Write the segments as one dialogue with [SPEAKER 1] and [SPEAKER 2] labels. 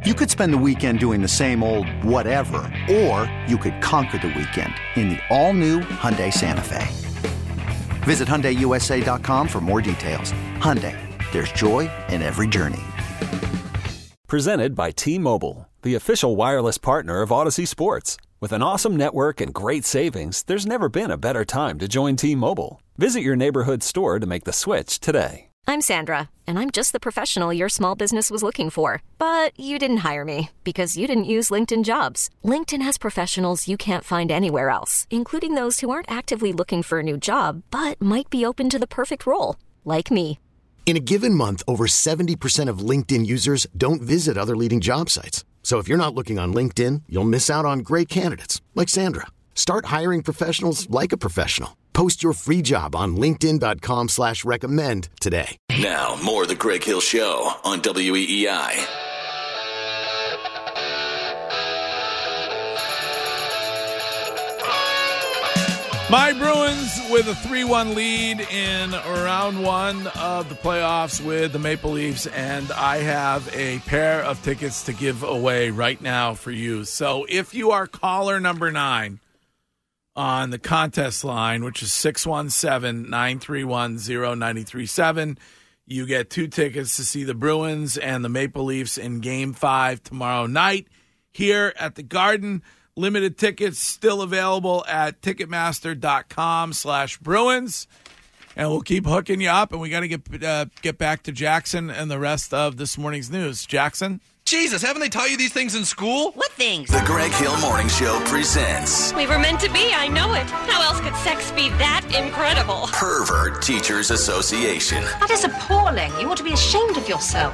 [SPEAKER 1] You could spend the weekend doing the same old whatever, or you could conquer the weekend in the all-new Hyundai Santa Fe. Visit HyundaiUSA.com for more details. Hyundai, there's joy in every journey.
[SPEAKER 2] Presented by T-Mobile, the official wireless partner of Odyssey Sports. With an awesome network and great savings, there's never been a better time to join T-Mobile. Visit your neighborhood store to make the switch today.
[SPEAKER 3] I'm Sandra, and I'm just the professional your small business was looking for. But you didn't hire me because you didn't use LinkedIn Jobs. LinkedIn has professionals you can't find anywhere else, including those who aren't actively looking for a new job, but might be open to the perfect role, like me.
[SPEAKER 4] In a given month, over 70% of LinkedIn users don't visit other leading job sites. So if you're not looking on LinkedIn, you'll miss out on great candidates like Sandra. Start hiring professionals like a professional. Post your free job on linkedin.com/recommend today.
[SPEAKER 5] Now, more of the Greg Hill Show on WEEI.
[SPEAKER 6] My Bruins with a 3-1 lead in round one of the playoffs with the Maple Leafs, and I have a pair of tickets to give away right now for you. So if you are caller number 9 on the contest line, which is 617-931-0937, you get 2 tickets to see the Bruins and the Maple Leafs in Game 5 tomorrow night here at the Garden. Limited tickets still available at Ticketmaster.com/Bruins. And we'll keep hooking you up, and we got to get back to Jackson and the rest of this morning's news. Jackson?
[SPEAKER 7] Jesus, haven't they taught you these things in school?
[SPEAKER 8] What things?
[SPEAKER 5] The Greg Hill Morning Show presents
[SPEAKER 8] We were meant to be, I know it. How else could sex be that incredible?
[SPEAKER 5] Pervert Teachers Association.
[SPEAKER 9] That is appalling. You ought to be ashamed of yourselves.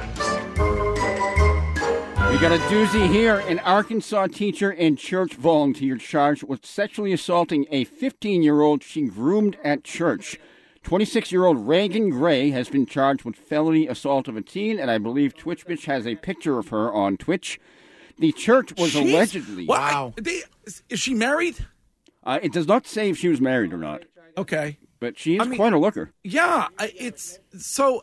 [SPEAKER 10] We got a doozy here. An Arkansas teacher and church volunteer charged with sexually assaulting a 15-year-old she groomed at church. 26-year-old Reagan Gray has been charged with felony assault of a teen, and I believe Twitch Bitch has a picture of her on Twitch. The church was allegedly...
[SPEAKER 6] Wow. Is she married?
[SPEAKER 10] It does not say if she was married or not.
[SPEAKER 6] Okay.
[SPEAKER 10] But she is quite a looker.
[SPEAKER 6] Yeah. It's... So...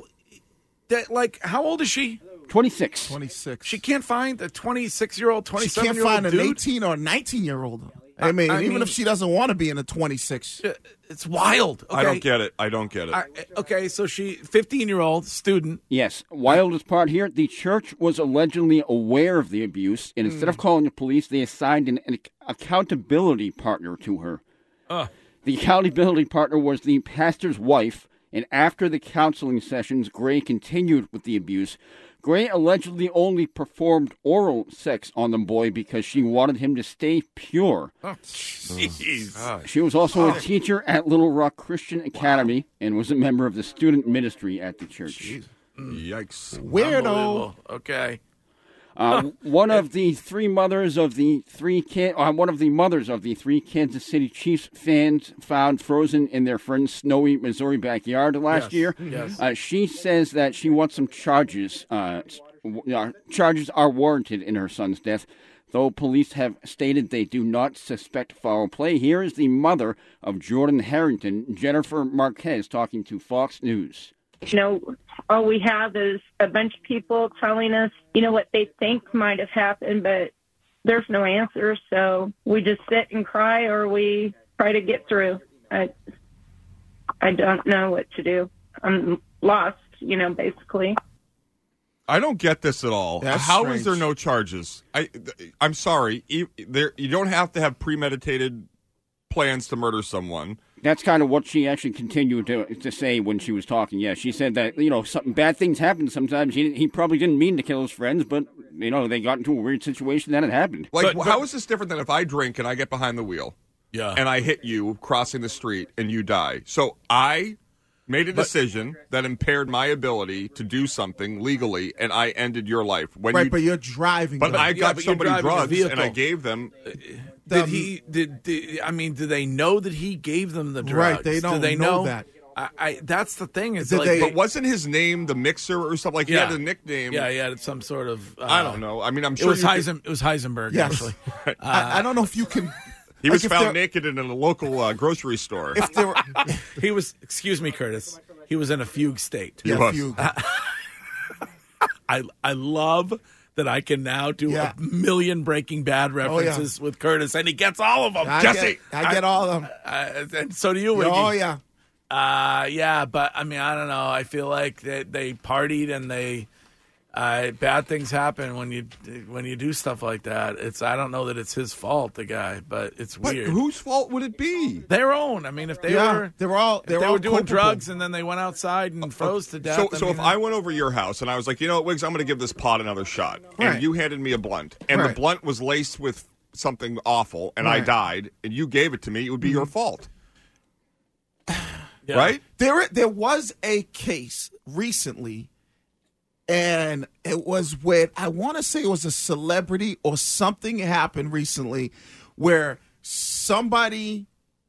[SPEAKER 6] how old is she?
[SPEAKER 10] 26.
[SPEAKER 11] 26.
[SPEAKER 6] She can't find a 26-year-old, 27-year-old
[SPEAKER 11] She can't find
[SPEAKER 6] dude?
[SPEAKER 11] an 18 or 19-year-old. I mean, even if she doesn't want to be in a 26.
[SPEAKER 6] It's wild. Okay.
[SPEAKER 12] I don't get it.
[SPEAKER 6] Okay, so she, 15-year-old student.
[SPEAKER 10] Yes. Wildest part here, the church was allegedly aware of the abuse, and instead of calling the police, they assigned an accountability partner to her. The accountability partner was the pastor's wife, and after the counseling sessions, Gray continued with the abuse. Gray allegedly only performed oral sex on the boy because she wanted him to stay pure.
[SPEAKER 6] Oh, jeez.
[SPEAKER 10] She was also a teacher at Little Rock Christian Academy and was a member of the student ministry at the church.
[SPEAKER 12] Yikes.
[SPEAKER 11] Weirdo.
[SPEAKER 6] Okay.
[SPEAKER 10] One of the mothers of the three Kansas City Chiefs fans found frozen in their friend's snowy Missouri backyard last year.
[SPEAKER 6] Yes.
[SPEAKER 10] She says that she wants some charges. Charges are warranted in her son's death, though police have stated they do not suspect foul play. Here is the mother of Jordan Harrington, Jennifer Marquez, talking to Fox News.
[SPEAKER 13] All we have is a bunch of people telling us, what they think might have happened, but there's no answer. So we just sit and cry, or we try to get through. I don't know what to do. I'm lost, basically.
[SPEAKER 12] I don't get this at all.
[SPEAKER 11] That's
[SPEAKER 12] How
[SPEAKER 11] strange.
[SPEAKER 12] is there no charges? I'm sorry. You don't have to have premeditated plans to murder someone.
[SPEAKER 10] That's kind of what she actually continued to say when she was talking. Yeah, she said that, some bad things happen sometimes. He probably didn't mean to kill his friends, but, they got into a weird situation that it happened.
[SPEAKER 12] How is this different than if I drink and I get behind the wheel?
[SPEAKER 6] Yeah.
[SPEAKER 12] And I hit you crossing the street and you die? So I made a decision that impaired my ability to do something legally, and I ended your life.
[SPEAKER 11] But you're driving.
[SPEAKER 12] But I got
[SPEAKER 6] but you're
[SPEAKER 12] somebody
[SPEAKER 6] driving a
[SPEAKER 12] drugs,
[SPEAKER 6] vehicle.
[SPEAKER 12] and I gave them...
[SPEAKER 6] Do they know that he gave them the drugs?
[SPEAKER 11] Right, they don't
[SPEAKER 6] do they
[SPEAKER 11] know that.
[SPEAKER 6] That's the thing.
[SPEAKER 12] But wasn't his name the Mixer or something? He had a nickname.
[SPEAKER 6] Yeah, he had some sort of...
[SPEAKER 12] I don't know. I mean, I'm
[SPEAKER 6] it
[SPEAKER 12] sure
[SPEAKER 6] was Heisenberg,
[SPEAKER 11] Yes.
[SPEAKER 6] actually.
[SPEAKER 11] I don't know if you can...
[SPEAKER 12] He was found naked in a local grocery store.
[SPEAKER 11] If there were,
[SPEAKER 6] he was, excuse me, Curtis, he was in a fugue state.
[SPEAKER 12] He was.
[SPEAKER 11] Fugue.
[SPEAKER 6] I love that I can now do a million Breaking Bad references with Curtis, and he gets all of them.
[SPEAKER 11] I get all of them.
[SPEAKER 6] And so do you, Wiggy.
[SPEAKER 11] Oh, yeah.
[SPEAKER 6] Yeah, but, I mean, I don't know. I feel like they partied and they bad things happen when you do stuff like that. I don't know that it's his fault, the guy, but it's weird.
[SPEAKER 12] But whose fault would it be?
[SPEAKER 6] Their own. I mean, if they were doing
[SPEAKER 11] culpable.
[SPEAKER 6] drugs and then they went outside and froze to death.
[SPEAKER 12] So if I went over your house and I was like, you know what, Wiggs, I'm going to give this pot another shot, and you handed me a blunt, and the blunt was laced with something awful, and I died, and you gave it to me, it would be your fault. Right?
[SPEAKER 11] There was a case recently. And it was I want to say it was a celebrity or something happened recently where somebody.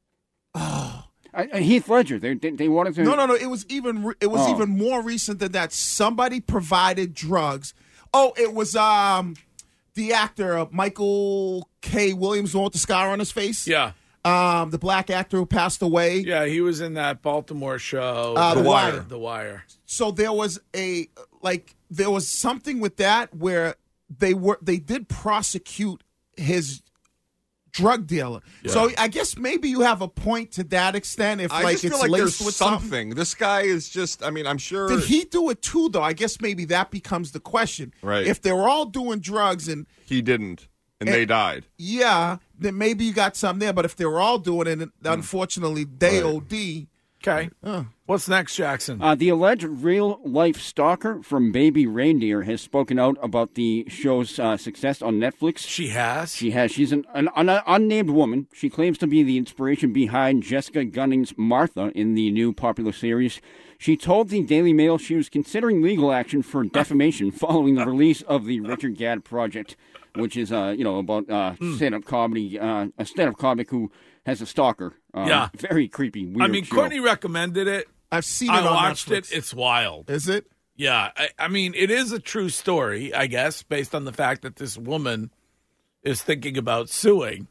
[SPEAKER 10] Heath Ledger. They wanted to.
[SPEAKER 11] No. It was even more recent than that. Somebody provided drugs. Oh, it was the actor Michael K. Williams, the one with the scar on his face.
[SPEAKER 6] Yeah.
[SPEAKER 11] The black actor who passed away.
[SPEAKER 6] Yeah, he was in that Baltimore show,
[SPEAKER 11] The Wire.
[SPEAKER 6] The Wire.
[SPEAKER 11] So there was there was something with that where they did prosecute his drug dealer. Yeah. So I guess maybe you have a point to that extent. If
[SPEAKER 12] I just feel like
[SPEAKER 11] laced
[SPEAKER 12] there's
[SPEAKER 11] with
[SPEAKER 12] something. This guy is just. I mean, I'm sure.
[SPEAKER 11] Did he do it too? Though I guess maybe that becomes the question.
[SPEAKER 12] Right.
[SPEAKER 11] If they were all doing drugs and
[SPEAKER 12] he didn't. And they died.
[SPEAKER 11] Yeah, then maybe you got something there. But if they were all doing it, unfortunately, they OD.
[SPEAKER 6] Okay. What's next, Jackson?
[SPEAKER 10] The alleged real-life stalker from Baby Reindeer has spoken out about the show's success on Netflix.
[SPEAKER 6] She has?
[SPEAKER 10] She has. She's an unnamed woman. She claims to be the inspiration behind Jessica Gunning's Martha in the new popular series. She told the Daily Mail she was considering legal action for defamation following the release of the Richard Gadd Project, which is, about stand-up comedy, a stand-up comic who has a stalker. Very creepy, weird show.
[SPEAKER 6] Courtney recommended it.
[SPEAKER 11] I've seen it on
[SPEAKER 6] watched
[SPEAKER 11] Netflix.
[SPEAKER 6] it. It's wild.
[SPEAKER 11] Is it?
[SPEAKER 6] Yeah. I mean, it is a true story, I guess, based on the fact that this woman is thinking about suing.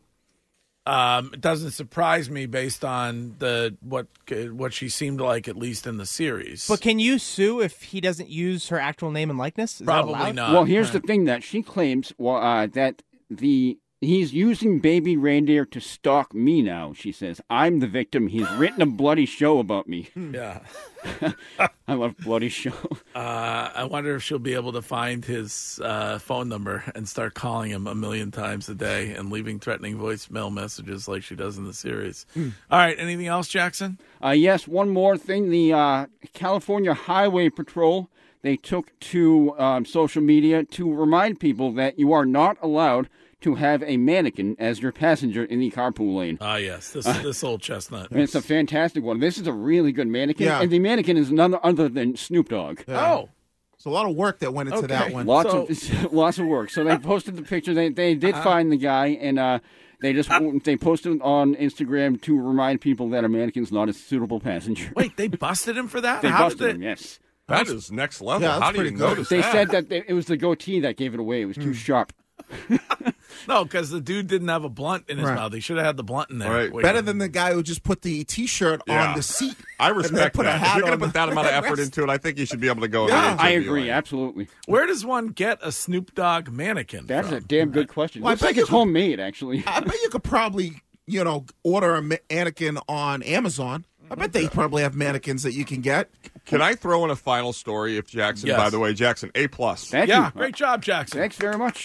[SPEAKER 6] It doesn't surprise me based on what she seemed like, at least in the series.
[SPEAKER 14] But can you sue if he doesn't use her actual name and likeness? Is
[SPEAKER 6] Probably not.
[SPEAKER 10] Well, here's the thing that she claims that he's using Baby Reindeer to stalk me now, she says. I'm the victim. He's written a bloody show about me.
[SPEAKER 6] Yeah.
[SPEAKER 10] I love bloody show.
[SPEAKER 6] I wonder if she'll be able to find his phone number and start calling him a million times a day and leaving threatening voicemail messages like she does in the series. All right. Anything else, Jackson?
[SPEAKER 10] Yes, one more thing. The California Highway Patrol, they took to social media to remind people that you are not allowed to have a mannequin as your passenger in the carpool lane.
[SPEAKER 6] Yes, this old chestnut.
[SPEAKER 10] It's a fantastic one. This is a really good mannequin, and the mannequin is none other than Snoop Dogg.
[SPEAKER 11] Yeah. Oh. It's a lot of work that went into that one.
[SPEAKER 10] Lots of work. So they posted the picture. They did find the guy, and they posted it on Instagram to remind people that a mannequin's not a suitable passenger.
[SPEAKER 6] Wait, they busted him for that?
[SPEAKER 10] They busted him, yes.
[SPEAKER 12] That is next level.
[SPEAKER 11] Yeah,
[SPEAKER 12] how do you notice
[SPEAKER 10] They
[SPEAKER 12] that?
[SPEAKER 10] said that it was the goatee that gave it away. It was too sharp.
[SPEAKER 6] No, because the dude didn't have a blunt in his mouth. He should have had the blunt in there.
[SPEAKER 12] Right.
[SPEAKER 11] Better than the guy who just put the T-shirt on the seat.
[SPEAKER 12] I respect
[SPEAKER 11] put a
[SPEAKER 12] that.
[SPEAKER 11] hat
[SPEAKER 12] If you're going
[SPEAKER 11] on
[SPEAKER 12] to put that amount of effort into it, I think you should be able to go.
[SPEAKER 10] I agree, absolutely.
[SPEAKER 6] Where does one get a Snoop Dogg mannequin
[SPEAKER 10] That's
[SPEAKER 6] from?
[SPEAKER 10] a damn good question.
[SPEAKER 11] Well,
[SPEAKER 10] Looks like it's homemade, actually.
[SPEAKER 11] I bet you could probably, order a mannequin on Amazon. I bet they probably have mannequins that you can get.
[SPEAKER 12] Can I throw in a final story if Jackson,
[SPEAKER 6] Yes.
[SPEAKER 12] by the way, Jackson, A+.
[SPEAKER 10] Thank you.
[SPEAKER 6] Great job, Jackson.
[SPEAKER 10] Thanks very much.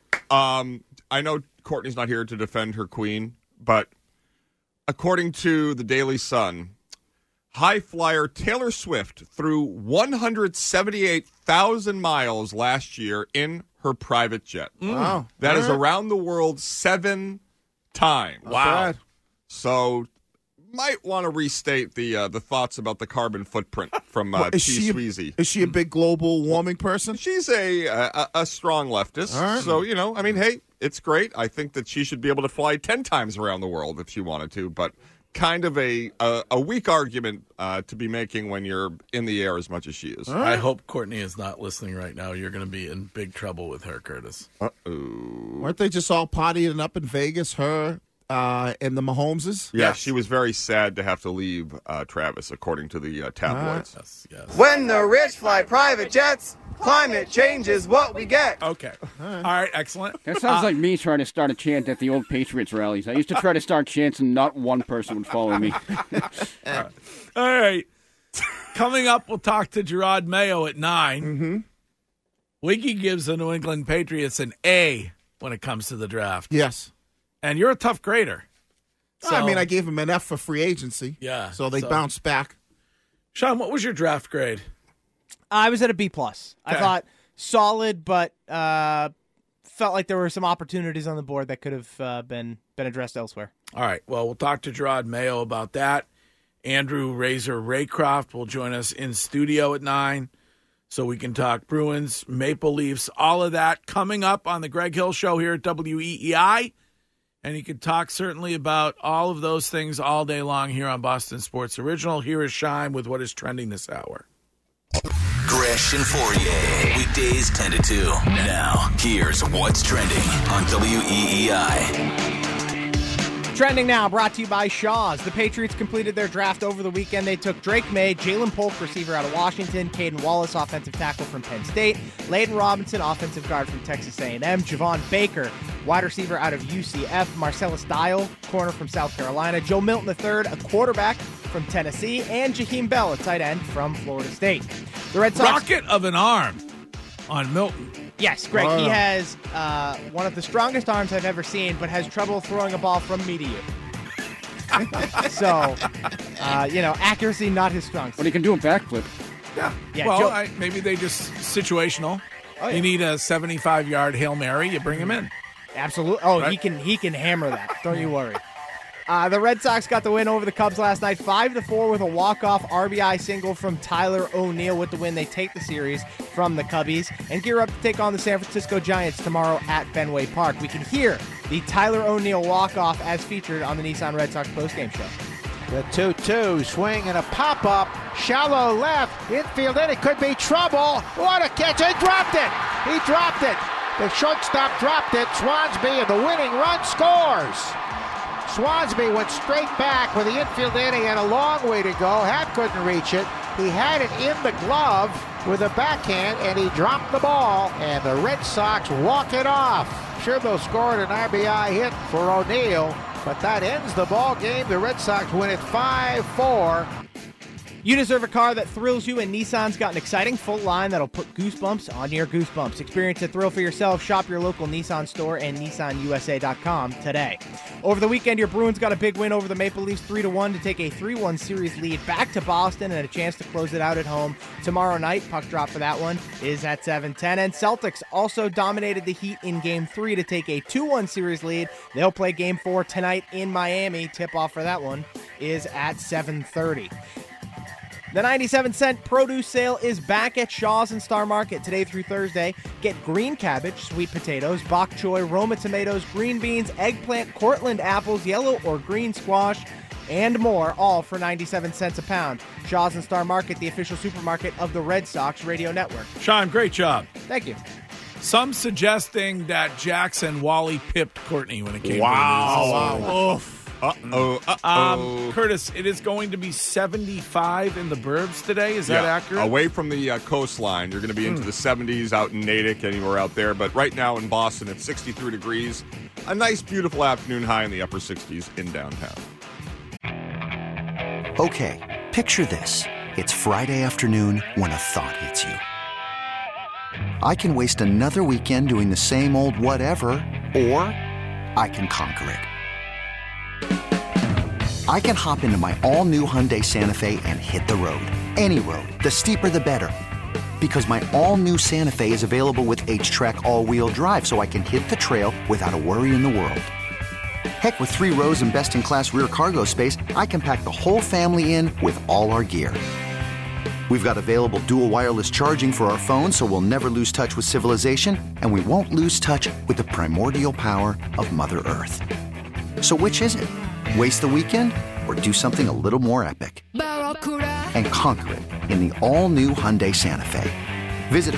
[SPEAKER 12] I know Courtney's not here to defend her queen, but according to the Daily Sun, high flyer Taylor Swift threw 178,000 miles last year in her private jet.
[SPEAKER 11] Wow.
[SPEAKER 12] That is around the world 7 times.
[SPEAKER 6] Wow.
[SPEAKER 12] So might want to restate the thoughts about the carbon footprint from T. Sweezy.
[SPEAKER 11] Is she a big global warming person?
[SPEAKER 12] She's a strong leftist.
[SPEAKER 11] Right.
[SPEAKER 12] So, hey, it's great. I think that she should be able to fly 10 times around the world if she wanted to, but kind of a weak argument to be making when you're in the air as much as she is.
[SPEAKER 6] I hope Courtney is not listening right now. You're going to be in big trouble with her, Curtis.
[SPEAKER 12] Uh-oh.
[SPEAKER 11] Weren't they just all partying up in Vegas? Her, and the Mahomeses.
[SPEAKER 12] Yeah, she was very sad to have to leave Travis, according to the tabloids.
[SPEAKER 6] Yes.
[SPEAKER 15] When the rich fly private jets, climate change is what we get.
[SPEAKER 6] Okay. All right, excellent.
[SPEAKER 10] That sounds like me trying to start a chant at the old Patriots rallies. I used to try to start chants and not one person would follow me.
[SPEAKER 6] All right. Coming up, we'll talk to Gerard Mayo at 9.
[SPEAKER 11] Mm-hmm.
[SPEAKER 6] Wiggy gives the New England Patriots an A when it comes to the draft.
[SPEAKER 11] Yes.
[SPEAKER 6] And you're a tough grader. So,
[SPEAKER 11] I mean, I gave him an F for free agency.
[SPEAKER 6] Yeah.
[SPEAKER 11] So they bounced back.
[SPEAKER 6] Sean, what was your draft grade?
[SPEAKER 14] I was at a B+. I
[SPEAKER 6] Okay.
[SPEAKER 14] thought solid, but felt like there were some opportunities on the board that could have been addressed elsewhere.
[SPEAKER 6] All right. Well, we'll talk to Gerard Mayo about that. Andrew Razor Raycroft will join us in studio at 9 so we can talk Bruins, Maple Leafs, all of that coming up on the Greg Hill Show here at WEEI. And he can talk certainly about all of those things all day long here on Boston Sports Original. Here is Shime with what is trending this hour.
[SPEAKER 5] Gresh and Fourier, weekdays 10 to 2. Now, here's what's trending on WEEI.
[SPEAKER 14] Trending now, brought to you by Shaw's. The Patriots completed their draft over the weekend. They took Drake May, Jalen Polk, receiver out of Washington, Caden Wallace, offensive tackle from Penn State, Layden Robinson, offensive guard from Texas A&M, Javon Baker, wide receiver out of UCF, Marcellus Dial, corner from South Carolina, Joe Milton III, a quarterback from Tennessee, and Jaheim Bell, a tight end from Florida State. The Red Sox...
[SPEAKER 6] Rocket of an arm on Milton.
[SPEAKER 14] Yes, Greg, he has one of the strongest arms I've ever seen, but has trouble throwing a ball from me to you. So, accuracy not his strong suit.
[SPEAKER 10] But he can do a backflip.
[SPEAKER 6] Yeah, well, maybe they just situational.
[SPEAKER 14] Oh, yeah.
[SPEAKER 6] You need a 75-yard Hail Mary, you bring him in.
[SPEAKER 14] Absolutely. Oh,
[SPEAKER 6] Right?
[SPEAKER 14] he can hammer that. Don't you worry. The Red Sox got the win over the Cubs last night, 5-4 with a walk-off RBI single from Tyler O'Neill. With the win, they take the series from the Cubbies and gear up to take on the San Francisco Giants tomorrow at Fenway Park. We can hear the Tyler O'Neill walk-off as featured on the Nissan Red Sox postgame show.
[SPEAKER 16] The 2-2 swing and a pop-up, shallow left, infield in, it could be trouble. What a catch, he dropped it! He dropped it! The shortstop dropped it, Swansby, and the winning run scores! Swansby went straight back with the infield in. He had a long way to go. Happ couldn't reach it. He had it in the glove with a backhand, and he dropped the ball, and the Red Sox walk it off. Sure, they'll score an RBI hit for O'Neill, but that ends the ball game. The Red Sox win it 5-4.
[SPEAKER 14] You deserve a car that thrills you, and Nissan's got an exciting full line that'll put goosebumps on your goosebumps. Experience the thrill for yourself. Shop your local Nissan store and NissanUSA.com today. Over the weekend, your Bruins got a big win over the Maple Leafs 3-1 to take a 3-1 series lead back to Boston and a chance to close it out at home tomorrow night. Puck drop for that one is at 7:10. And Celtics also dominated the Heat in Game 3 to take a 2-1 series lead. They'll play Game 4 tonight in Miami. Tip-off for that one is at 7:30. The 97-cent produce sale is back at Shaw's and Star Market today through Thursday. Get green cabbage, sweet potatoes, bok choy, Roma tomatoes, green beans, eggplant, Cortland apples, yellow or green squash, and more, all for 97 cents a pound. Shaw's and Star Market, the official supermarket of the Red Sox Radio Network.
[SPEAKER 6] Sean, great job.
[SPEAKER 14] Thank you.
[SPEAKER 6] Some suggesting that Jackson Wally pipped Courtney when it came to this.
[SPEAKER 11] Wow.
[SPEAKER 6] Oof. Curtis, it is going to be 75 in the burbs today. Is that accurate?
[SPEAKER 12] Away from the coastline, you're going to be into the 70s out in Natick, anywhere out there. But right now in Boston, it's 63 degrees. A nice, beautiful afternoon high in the upper 60s in downtown.
[SPEAKER 1] Okay, picture this. It's Friday afternoon when a thought hits you. I can waste another weekend doing the same old whatever, or I can conquer it. I can hop into my all-new Hyundai Santa Fe and hit the road. Any road. The steeper, the better. Because my all-new Santa Fe is available with H-Track all-wheel drive, so I can hit the trail without a worry in the world. Heck, with 3 rows and best-in-class rear cargo space, I can pack the whole family in with all our gear. We've got available dual wireless charging for our phones, so we'll never lose touch with civilization, and we won't lose touch with the primordial power of Mother Earth. So which is it? Waste the weekend or do something a little more epic? And conquer it in the all-new Hyundai Santa Fe. Visit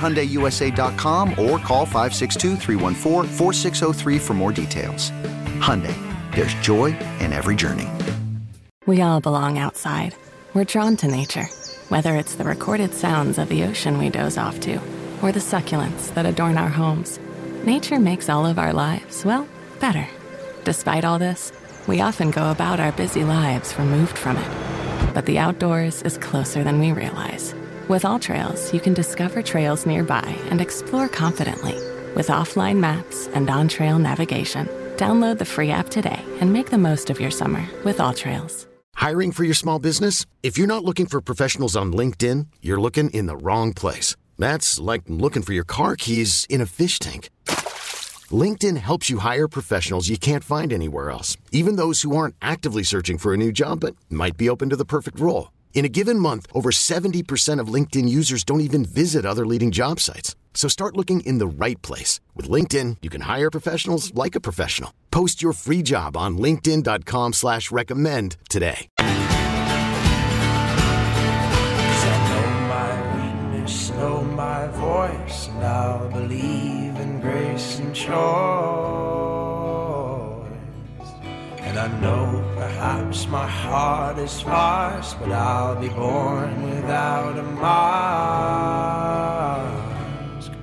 [SPEAKER 1] HyundaiUSA.com or call 562-314-4603 for more details. Hyundai, There's joy in every journey.
[SPEAKER 17] We all belong outside. We're drawn to nature, whether it's the recorded sounds of the ocean we doze off to, or the succulents that adorn our homes. Nature makes all of our lives, well, better. Despite all this, we often go about our busy lives removed from it. But the outdoors is closer than we realize. With AllTrails, you can discover trails nearby and explore confidently. With offline maps and on-trail navigation, download the free app today and make the most of your summer with AllTrails.
[SPEAKER 4] Hiring for your small business? If you're not looking for professionals on LinkedIn, you're looking in the wrong place. That's like looking for your car keys in a fish tank. LinkedIn helps you hire professionals you can't find anywhere else, even those who aren't actively searching for a new job but might be open to the perfect role. In a given month, over 70% of LinkedIn users don't even visit other leading job sites. So start looking in the right place. With LinkedIn, you can hire professionals like a professional. Post your free job on linkedin.com/recommend today.
[SPEAKER 18] Know my weakness, know my voice, and I'll believe in grace and choice. And I know perhaps my heart is sparse, but I'll be born without a mask.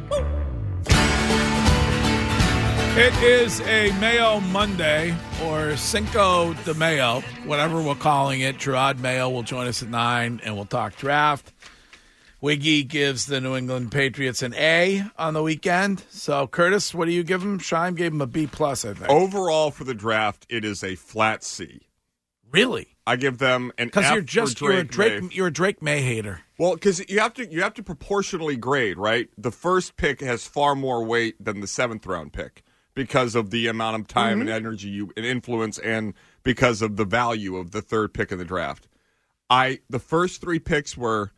[SPEAKER 6] It is a Mayo Monday, or Cinco de Mayo, whatever we're calling it. Gerard Mayo will join us at 9, and we'll talk draft. Wiggy gives the New England Patriots an A on the weekend. So, Curtis, what do you give him? Scheim gave him a B+, I think.
[SPEAKER 12] Overall for the draft, it is a flat C.
[SPEAKER 6] Really?
[SPEAKER 12] I give them an F
[SPEAKER 6] you're a Drake May hater.
[SPEAKER 12] Well, because you have to proportionally grade, right? The first pick has far more weight than the 7th round pick because of the amount of time and energy and influence, and because of the value of the 3rd pick in the draft. The first 3 picks were,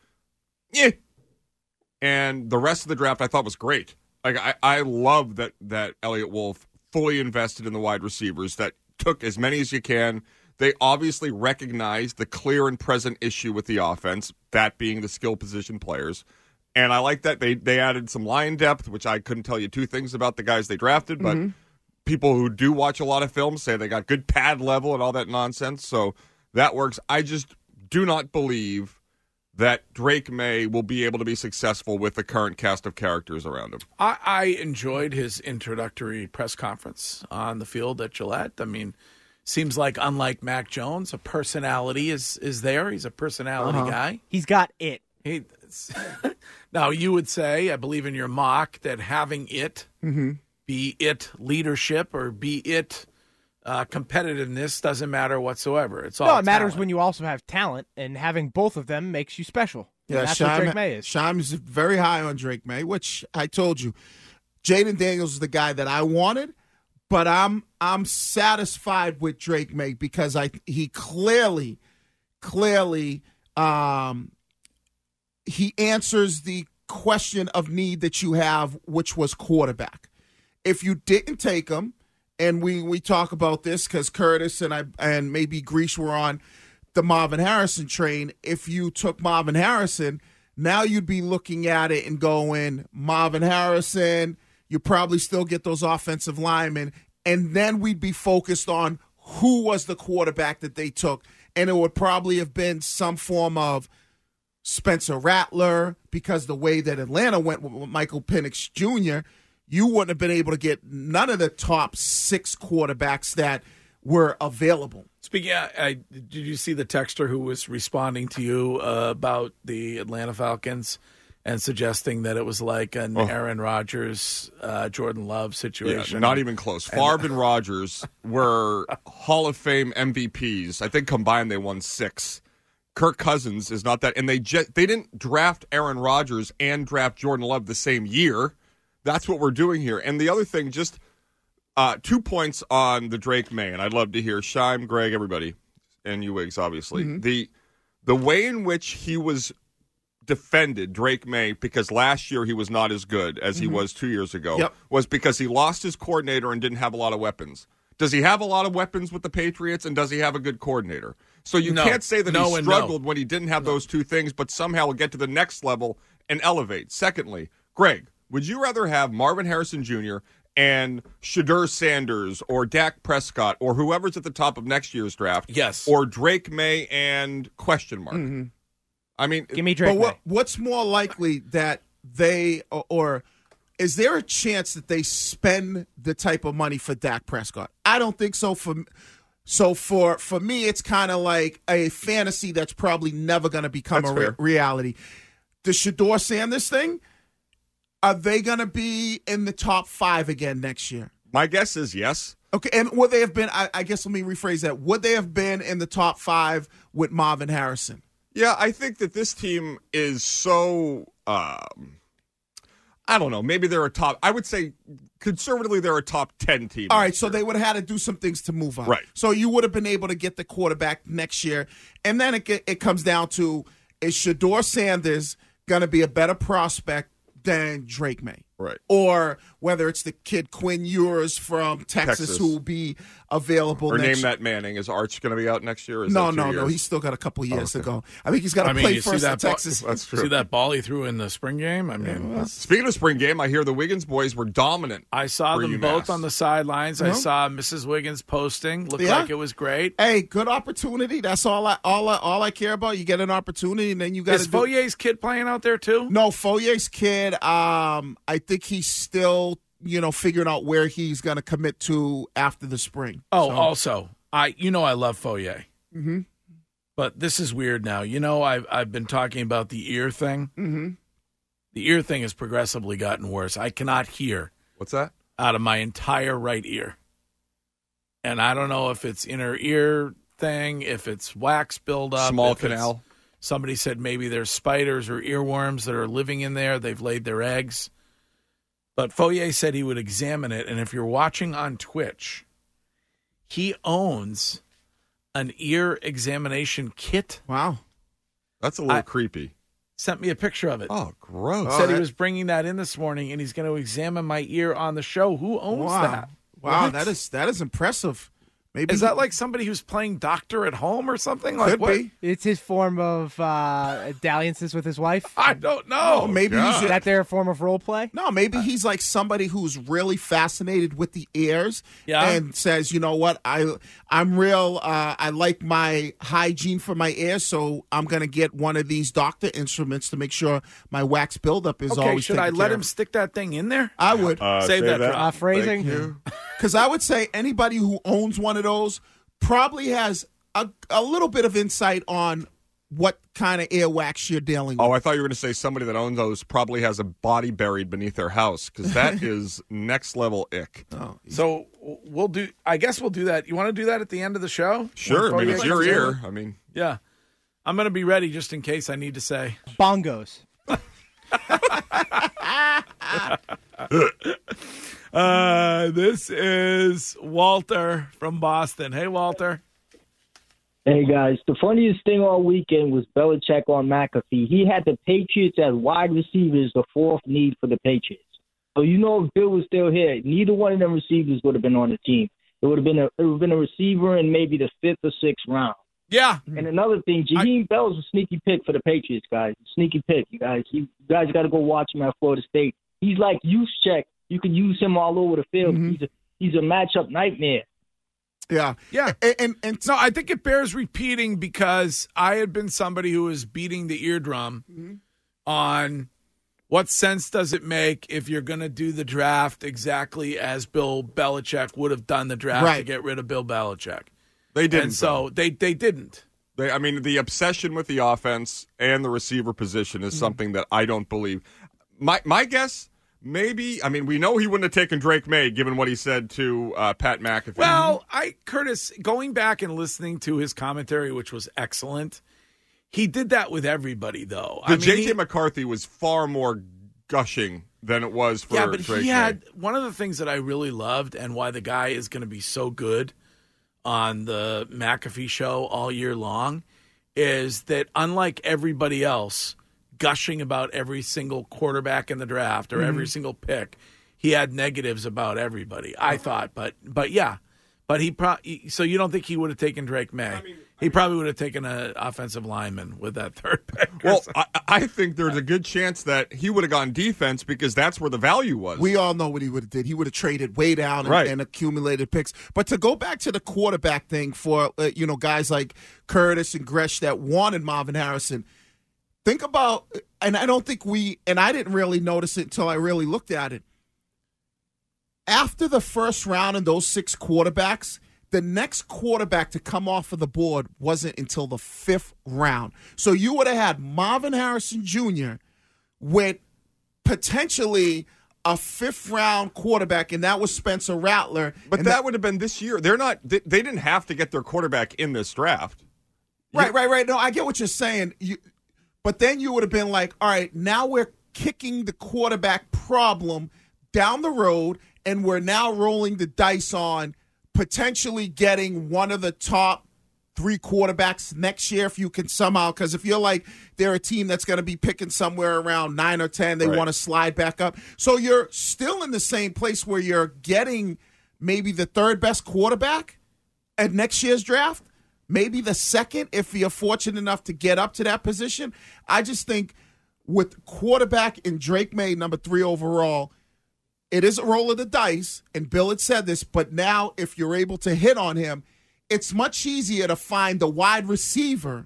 [SPEAKER 12] and the rest of the draft I thought was great. Like I love that Elliott Wolf fully invested in the wide receivers, that took as many as you can. They obviously recognized the clear and present issue with the offense, that being the skill position players. And I like that they added some line depth, which I couldn't tell you 2 things about the guys they drafted, but people who do watch a lot of film say they got good pad level and all that nonsense. So that works. I just do not believe that Drake May will be able to be successful with the current cast of characters around him.
[SPEAKER 6] I enjoyed his introductory press conference on the field at Gillette. I mean, seems like, unlike Mac Jones, a personality is there. He's a personality guy.
[SPEAKER 14] He's got it.
[SPEAKER 6] Now, you would say, I believe in your mock, that having it, be it leadership or be it competitiveness, doesn't matter whatsoever. It's all
[SPEAKER 14] it matters when you also have talent, and having both of them makes you special. Yeah, that's what Drake May is.
[SPEAKER 11] Scheim is very high on Drake May, which I told you. Jaden Daniels is the guy that I wanted, but I'm satisfied with Drake May because he clearly he answers the question of need that you have, which was quarterback. If you didn't take him, and we talk about this because Curtis and maybe Gresh were on the Marvin Harrison train. If you took Marvin Harrison, now you'd be looking at it and going, Marvin Harrison, you probably still get those offensive linemen, and then we'd be focused on who was the quarterback that they took, and it would probably have been some form of Spencer Rattler, because the way that Atlanta went with Michael Penix Jr., you wouldn't have been able to get none of the top 6 quarterbacks that were available.
[SPEAKER 6] Speaking of, did you see the texter who was responding to you about the Atlanta Falcons and suggesting that it was like an Aaron Rodgers, Jordan Love situation?
[SPEAKER 12] Yeah, not even close. Favre and Rodgers were Hall of Fame MVPs. I think combined they won 6. Kirk Cousins is not that. And they didn't draft Aaron Rodgers and draft Jordan Love the same year. That's what we're doing here. And the other thing, just 2 points on the Drake May, and I'd love to hear Scheim, Greg, everybody, and you, Wiggs, obviously. The way in which he was defended, Drake May, because last year he was not as good as he was 2 years ago, was because he lost his coordinator and didn't have a lot of weapons. Does he have a lot of weapons with the Patriots, and does he have a good coordinator? So you can't say that he struggled when he didn't have those 2 things, but somehow will get to the next level and elevate. Secondly, Greg, would you rather have Marvin Harrison Jr. and Shedeur Sanders or Dak Prescott or whoever's at the top of next year's draft.
[SPEAKER 6] Yes.
[SPEAKER 12] Or Drake May and question mark.
[SPEAKER 11] Mm-hmm.
[SPEAKER 12] I mean,
[SPEAKER 14] give me Drake May.
[SPEAKER 11] What's more likely that they or is there a chance that they spend the type of money for Dak Prescott? I don't think so. For me, it's kind of like a fantasy that's probably never going to become a reality. The Shedeur Sanders thing, are they going to be in the top 5 again next year?
[SPEAKER 12] My guess is yes.
[SPEAKER 11] Okay, and would they have been, I guess let me rephrase that, would they have been in the top 5 with Marvin Harrison?
[SPEAKER 12] Yeah, I think that this team is so, I don't know, maybe they're I would say conservatively they're a top 10 team.
[SPEAKER 11] All right, so they would have had to do some things to move on.
[SPEAKER 12] Right.
[SPEAKER 11] So you would have been able to get the quarterback next year. And then it comes down to, is Shedeur Sanders going to be a better prospect than Drake May?
[SPEAKER 12] Right.
[SPEAKER 11] Or whether it's the kid Quinn Ewers from Texas who will be available
[SPEAKER 12] or
[SPEAKER 11] next year.
[SPEAKER 12] name that Manning. Is Arch going to be out next year? Or is
[SPEAKER 11] No.
[SPEAKER 12] that 2 years?
[SPEAKER 11] He's still got a couple years to go. I think he's got to play first in Texas.
[SPEAKER 12] That's true.
[SPEAKER 6] See that ball he threw in the spring game? I mean,
[SPEAKER 12] speaking of spring game, I hear the Wiggins boys were dominant.
[SPEAKER 6] I saw them
[SPEAKER 12] UMass.
[SPEAKER 6] both on the sidelines. I saw Mrs. Wiggins posting. Looked like it was great.
[SPEAKER 11] Hey, good opportunity. That's all I care about. You get an opportunity, and then you got to.
[SPEAKER 6] Is Foyer's kid playing out there too?
[SPEAKER 11] No, Foyer's kid. I think he's still, figuring out where he's going to commit to after the spring.
[SPEAKER 6] Oh, also, I love Foyer.
[SPEAKER 11] Mm-hmm.
[SPEAKER 6] But this is weird now. I've been talking about the ear thing.
[SPEAKER 11] Mm-hmm.
[SPEAKER 6] The ear thing has progressively gotten worse. I cannot hear.
[SPEAKER 12] What's that?
[SPEAKER 6] Out of my entire right ear. And I don't know if it's inner ear thing, if it's wax buildup.
[SPEAKER 12] Small canal.
[SPEAKER 6] Somebody said maybe there's spiders or earworms that are living in there. They've laid their eggs. But Foyer said he would examine it. And if you're watching on Twitch, he owns an ear examination kit.
[SPEAKER 11] Wow.
[SPEAKER 12] That's a little creepy.
[SPEAKER 6] Sent me a picture of it.
[SPEAKER 12] Oh, gross.
[SPEAKER 6] Said he was bringing that in this morning, and he's going to examine my ear on the show. Who owns that?
[SPEAKER 11] Wow,
[SPEAKER 6] What?
[SPEAKER 11] that is impressive. Maybe
[SPEAKER 6] Is that like somebody who's playing doctor at home or something?
[SPEAKER 11] Could
[SPEAKER 6] Like what?
[SPEAKER 11] be.
[SPEAKER 14] It's his form of dalliances with his wife.
[SPEAKER 6] I don't know.
[SPEAKER 11] Oh, maybe he's
[SPEAKER 14] Is that their form of role play?
[SPEAKER 11] No, maybe he's like somebody who's really fascinated with the ears and says, you know what, I'm real, I like my hygiene for my ears, so I'm going to get one of these doctor instruments to make sure my wax buildup is
[SPEAKER 6] Okay,
[SPEAKER 11] always
[SPEAKER 6] should
[SPEAKER 11] taken
[SPEAKER 6] I let
[SPEAKER 11] care
[SPEAKER 6] him
[SPEAKER 11] of.
[SPEAKER 6] stick that thing in there?
[SPEAKER 11] I would.
[SPEAKER 6] Save that. drop.
[SPEAKER 14] Phrasing.
[SPEAKER 11] Because I would say anybody who owns one of those probably has a little bit of insight on what kind of earwax you're dealing with.
[SPEAKER 12] Oh, I thought you were going to say somebody that owns those probably has a body buried beneath their house, because that is next level ick.
[SPEAKER 11] Oh,
[SPEAKER 6] So we'll do. I guess we'll do that. You want to do that at the end of the show?
[SPEAKER 12] Sure, I mean, it's your ear.
[SPEAKER 6] I
[SPEAKER 12] I mean,
[SPEAKER 6] yeah. I'm going to be ready just in case I need to say
[SPEAKER 14] Bongos.
[SPEAKER 6] This is Walter from Boston. Hey, Walter.
[SPEAKER 19] Hey, guys. The funniest thing all weekend was Belichick on McAfee. He had the Patriots as wide receivers, the fourth need for the Patriots. So, if Bill was still here, neither one of them receivers would have been on the team. It would have been a receiver in maybe the 5th or 6th round.
[SPEAKER 6] Yeah.
[SPEAKER 19] And another thing, Jaheim Bell's a sneaky pick for the Patriots, guys. Sneaky pick, you guys. You guys got to go watch him at Florida State. He's like Juszczyk. You can use him all over the field.
[SPEAKER 11] Mm-hmm.
[SPEAKER 19] He's a matchup nightmare.
[SPEAKER 11] Yeah.
[SPEAKER 6] Yeah. And no, I think it bears repeating because I had been somebody who was beating the eardrum on what sense does it make if you're going to do the draft exactly as Bill Belichick would have done the draft to get rid of Bill Belichick.
[SPEAKER 12] They didn't.
[SPEAKER 6] And so they didn't.
[SPEAKER 12] I mean, the obsession with the offense and the receiver position is something that I don't believe. My guess, maybe, I mean, we know he wouldn't have taken Drake May, given what he said to Pat McAfee.
[SPEAKER 6] Well, Curtis, going back and listening to his commentary, which was excellent, he did that with everybody, though.
[SPEAKER 12] J.J. McCarthy was far more gushing than it was for
[SPEAKER 6] but
[SPEAKER 12] Drake
[SPEAKER 6] he
[SPEAKER 12] May.
[SPEAKER 6] had one of the things that I really loved and why the guy is going to be so good on the McAfee show all year long is that unlike everybody else gushing about every single quarterback in the draft or every single pick, he had negatives about everybody, I thought. But yeah. But so you don't think he would have taken Drake May? He probably would have taken an offensive lineman with that third pick.
[SPEAKER 12] Well, I think there's a good chance that he would have gone defense because that's where the value was.
[SPEAKER 11] We all know what he would have did. He would have traded way down and accumulated picks. But to go back to the quarterback thing for guys like Curtis and Gresh that wanted Marvin Harrison, think about, and I don't think I didn't really notice it until I really looked at it. After the first round and those 6 quarterbacks, the next quarterback to come off of the board wasn't until the 5th round. So you would have had Marvin Harrison Jr. with potentially a 5th-round quarterback, and that was Spencer Rattler.
[SPEAKER 12] But that would have been this year. They didn't have to get their quarterback in this draft.
[SPEAKER 11] Right. No, I get what you're saying. But then you would have been like, all right, now we're kicking the quarterback problem down the road, and we're now rolling the dice on potentially getting one of the top 3 quarterbacks next year if you can somehow, because if you're like they're a team that's going to be picking somewhere around 9 or 10, they want to slide back up. So you're still in the same place where you're getting maybe the 3rd best quarterback at next year's draft, maybe the 2nd if you're fortunate enough to get up to that position. I just think with quarterback and Drake May, number 3 overall, it is a roll of the dice, and Bill had said this, but now if you're able to hit on him, it's much easier to find the wide receiver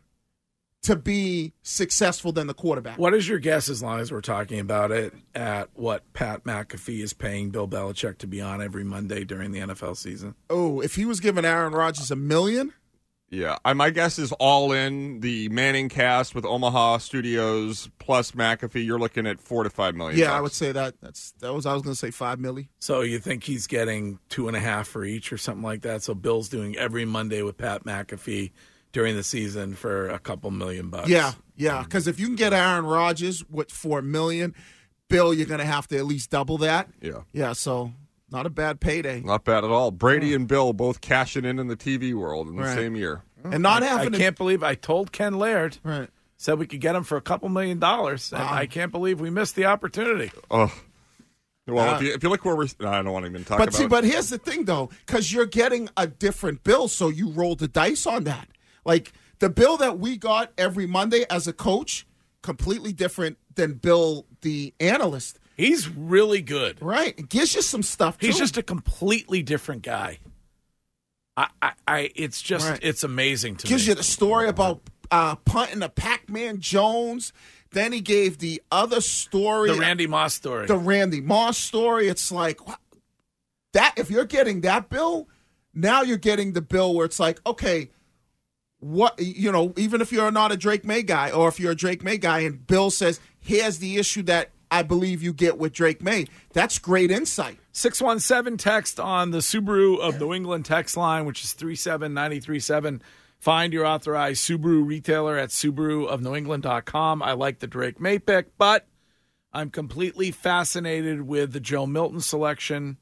[SPEAKER 11] to be successful than the quarterback.
[SPEAKER 6] What is your guess, as long as we're talking about it, at what Pat McAfee is paying Bill Belichick to be on every Monday during the NFL season?
[SPEAKER 11] Oh, if he was giving Aaron Rodgers $1 million?
[SPEAKER 12] Yeah, my guess is all in the Manning cast with Omaha Studios plus McAfee. You're looking at $4 to $5 million.
[SPEAKER 11] Yeah, I would say that. I was going to say $5 million.
[SPEAKER 6] So you think he's getting 2.5 for each or something like that? So Bill's doing every Monday with Pat McAfee during the season for a couple $1 million.
[SPEAKER 11] Yeah. Because if you can get Aaron Rodgers with $4 million, Bill, you're going to have to at least double that. Yeah. So. Not a bad payday.
[SPEAKER 12] Not bad at all. Brady and Bill both cashing in the TV world in the same year.
[SPEAKER 11] And not having
[SPEAKER 6] I can't believe I told Ken Laird, said we could get him for a couple $1 million, and I can't believe we missed the opportunity.
[SPEAKER 12] Oh. Well, if you look where we're... I don't want to even talk about it.
[SPEAKER 11] But here's the thing, though, because you're getting a different Bill, so you roll the dice on that. Like, the Bill that we got every Monday as a coach, completely different than Bill, the analyst.
[SPEAKER 6] He's really good.
[SPEAKER 11] Right. It gives you some stuff, too.
[SPEAKER 6] He's just a completely different guy. It's amazing to me.
[SPEAKER 11] Gives you the story about punting a Pac-Man Jones. Then he gave the other story.
[SPEAKER 6] The Randy Moss story.
[SPEAKER 11] It's like, that. If you're getting that Bill, now you're getting the Bill where it's like, okay, what, even if you're not a Drake May guy, or if you're a Drake May guy and Bill says, here's the issue that I believe you get with Drake May. That's great insight.
[SPEAKER 6] 617 text on the Subaru of New England text line, which is 37937. Find your authorized Subaru retailer at SubaruofNewEngland.com. I like the Drake May pick, but I'm completely fascinated with the Joe Milton selection.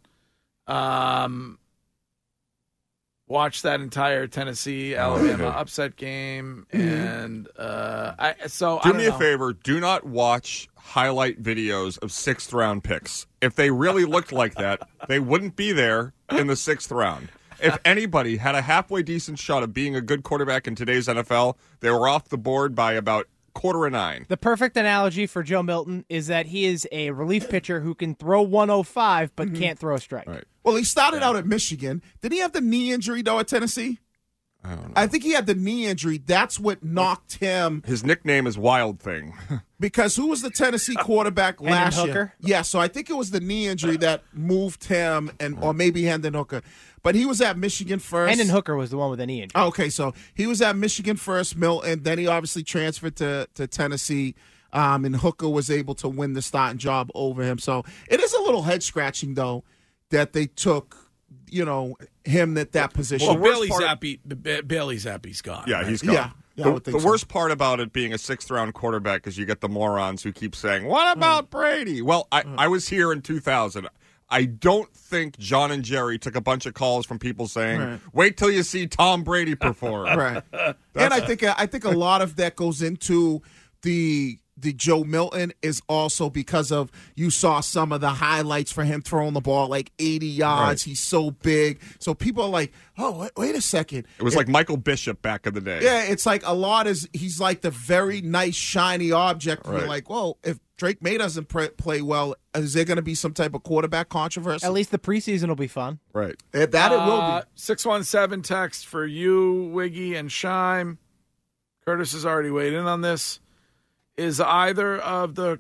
[SPEAKER 6] Watch that entire Tennessee-Alabama upset game, and
[SPEAKER 12] do me a favor. Do not watch highlight videos of 6th-round picks. If they really looked like that, they wouldn't be there in the 6th round. If anybody had a halfway decent shot of being a good quarterback in today's NFL, they were off the board by about 8:45.
[SPEAKER 14] The perfect analogy for Joe Milton is that he is a relief pitcher who can throw 105 but can't throw a strike.
[SPEAKER 12] Right.
[SPEAKER 11] Well, he started out at Michigan. Did he have the knee injury, though, at Tennessee?
[SPEAKER 12] I don't know.
[SPEAKER 11] I think he had the knee injury. That's what knocked him.
[SPEAKER 12] His nickname is Wild Thing.
[SPEAKER 11] Because who was the Tennessee quarterback last year? Yeah, so I think it was the knee injury that moved him, or maybe Hendon Hooker. But he was at Michigan first.
[SPEAKER 14] Hendon Hooker was the one with the knee injury.
[SPEAKER 11] Okay, so he was at Michigan first, Milton. Then he obviously transferred to Tennessee, and Hooker was able to win the starting job over him. So it is a little head-scratching, though, that they took, him at that position.
[SPEAKER 6] Well, Bailey Zappi's gone.
[SPEAKER 12] Yeah,
[SPEAKER 6] right?
[SPEAKER 12] he's gone.
[SPEAKER 11] Yeah,
[SPEAKER 12] the worst part about it being a 6th-round quarterback is you get the morons who keep saying, what about Brady? Well, I was here in 2000. I don't think John and Jerry took a bunch of calls from people saying, wait till you see Tom Brady perform.
[SPEAKER 11] Right. And I think a lot of that goes into the the Joe Milton is also because of you saw some of the highlights for him throwing the ball like 80 yards. Right. He's so big. So people are like, oh, wait a second.
[SPEAKER 12] It was like Michael Bishop back in the day.
[SPEAKER 11] Yeah, it's like a lot he's like the very nice, shiny object. Right. You're like, whoa, if Drake May doesn't play well, is there going to be some type of quarterback controversy?
[SPEAKER 14] At least the preseason will be fun.
[SPEAKER 12] Right.
[SPEAKER 11] That it will be.
[SPEAKER 6] 617 text for you, Wiggy, and Shime. Curtis has already weighed in on this. Is either of the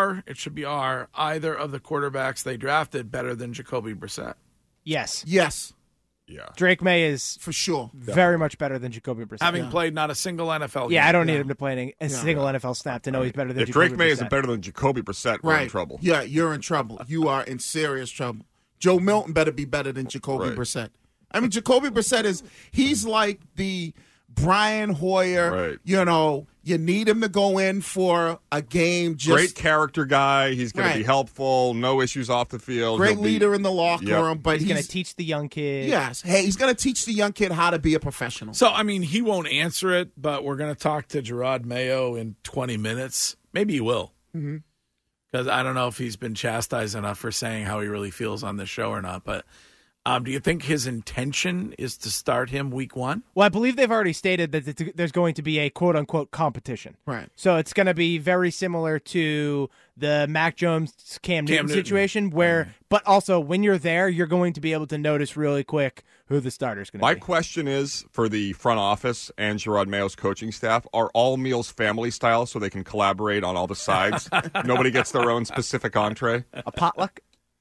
[SPEAKER 6] either of the quarterbacks they drafted better than Jacoby Brissett?
[SPEAKER 14] Yes.
[SPEAKER 11] Yes.
[SPEAKER 12] Yeah.
[SPEAKER 14] Drake May is
[SPEAKER 11] for sure
[SPEAKER 14] very much better than Jacoby Brissett.
[SPEAKER 6] Having played not a single NFL game.
[SPEAKER 14] Yeah, I don't need him to play a single NFL snap to know he's better than
[SPEAKER 12] if
[SPEAKER 14] Jacoby
[SPEAKER 12] Drake May
[SPEAKER 14] Brissett.
[SPEAKER 12] isn't better than Jacoby Brissett, we're in trouble.
[SPEAKER 11] Yeah, you're in trouble. You are in serious trouble. Joe Milton better be better than Jacoby Brissett. I mean, Jacoby Brissett he's like the Brian Hoyer.
[SPEAKER 12] Right.
[SPEAKER 11] You know, you need him to go in for a game.
[SPEAKER 12] Great character guy. He's going to be helpful. No issues off the field.
[SPEAKER 11] Great leader in the locker room. But
[SPEAKER 14] he's going to teach the young kid.
[SPEAKER 11] Yes. Hey, he's going to teach the young kid how to be a professional.
[SPEAKER 6] So, I mean, he won't answer it, but we're going to talk to Gerard Mayo in 20 minutes. Maybe he will. Because I don't know if he's been chastised enough for saying how he really feels on this show or not. But do you think his intention is to start him week 1?
[SPEAKER 14] Well, I believe they've already stated that there's going to be a quote-unquote competition.
[SPEAKER 11] Right.
[SPEAKER 14] So it's going to be very similar to the Mac Jones, Cam Newton situation, but also when you're there, you're going to be able to notice really quick who the starter's going to be.
[SPEAKER 12] My question is, for the front office and Gerard Mayo's coaching staff, are all meals family style so they can collaborate on all the sides? Nobody gets their own specific entree?
[SPEAKER 14] A potluck?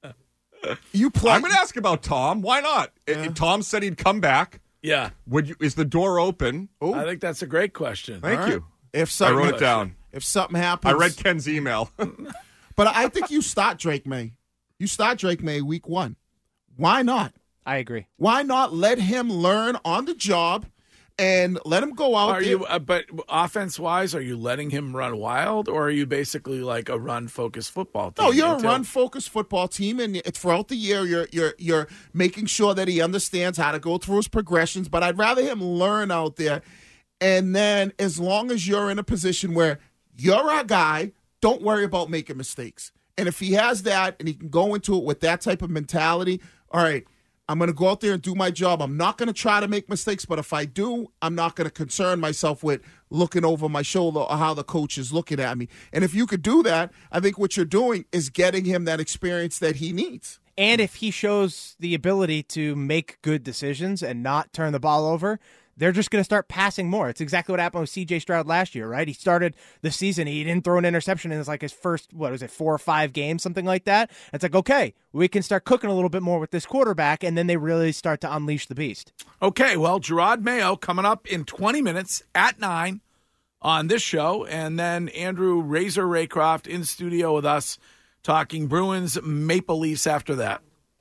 [SPEAKER 11] I'm
[SPEAKER 12] going to ask about Tom. Why not? Tom said he'd come back.
[SPEAKER 6] Yeah.
[SPEAKER 12] Is the door open?
[SPEAKER 6] I think that's a great question.
[SPEAKER 12] Thank you.
[SPEAKER 11] I
[SPEAKER 12] wrote it down.
[SPEAKER 11] If something happens.
[SPEAKER 12] I read Ken's email.
[SPEAKER 11] But I think you start Drake May. You start Drake May week 1. Why not?
[SPEAKER 14] I agree.
[SPEAKER 11] Why not let him learn on the job and let him go out there?
[SPEAKER 6] But offense-wise, are you letting him run wild, or are you basically like a run-focused football team?
[SPEAKER 11] No, you're a run-focused football team, and throughout the year, you're making sure that he understands how to go through his progressions. But I'd rather him learn out there, and then as long as you're in a position where you're our guy, don't worry about making mistakes. And if he has that, and he can go into it with that type of mentality, all right, I'm going to go out there and do my job. I'm not going to try to make mistakes, but if I do, I'm not going to concern myself with looking over my shoulder or how the coach is looking at me. And if you could do that, I think what you're doing is getting him that experience that he needs.
[SPEAKER 14] And if he shows the ability to make good decisions and not turn the ball over, they're just going to start passing more. It's exactly what happened with C.J. Stroud last year, right? He started the season, he didn't throw an interception in his first, 4 or 5 games, something like that. It's like, okay, we can start cooking a little bit more with this quarterback, and then they really start to unleash the beast.
[SPEAKER 6] Okay, well, Gerard Mayo coming up in 20 minutes at 9 on this show, and then Andrew Razor Raycroft in studio with us talking Bruins Maple Leafs after that.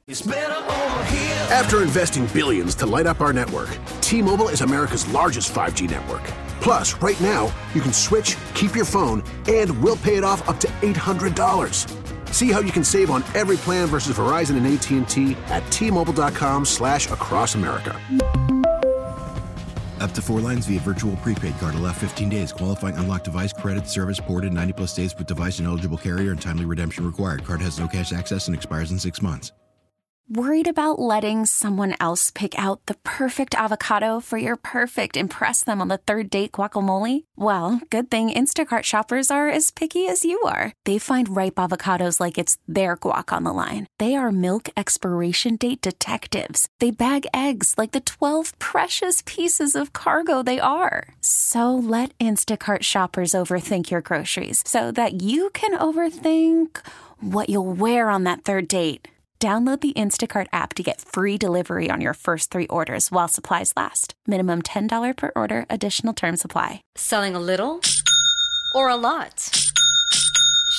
[SPEAKER 20] After investing billions to light up our network, T-Mobile is America's largest 5G network. Plus, right now, you can switch, keep your phone, and we'll pay it off up to $800. See how you can save on every plan versus Verizon and AT&T at T-Mobile.com/across America.
[SPEAKER 21] Up to 4 lines via virtual prepaid card. Allow 15 days. Qualifying unlocked device credit service ported 90+ days with device and eligible carrier and timely redemption required. Card has no cash access and expires in 6 months.
[SPEAKER 22] Worried about letting someone else pick out the perfect avocado for your perfect impress them on the 3rd date guacamole? Well, good thing Instacart shoppers are as picky as you are. They find ripe avocados like it's their guac on the line. They are milk expiration date detectives. They bag eggs like the 12 precious pieces of cargo they are. So let Instacart shoppers overthink your groceries so that you can overthink what you'll wear on that 3rd date. Download the Instacart app to get free delivery on your first 3 orders while supplies last. Minimum $10 per order. Additional terms apply.
[SPEAKER 9] Selling a little or a lot?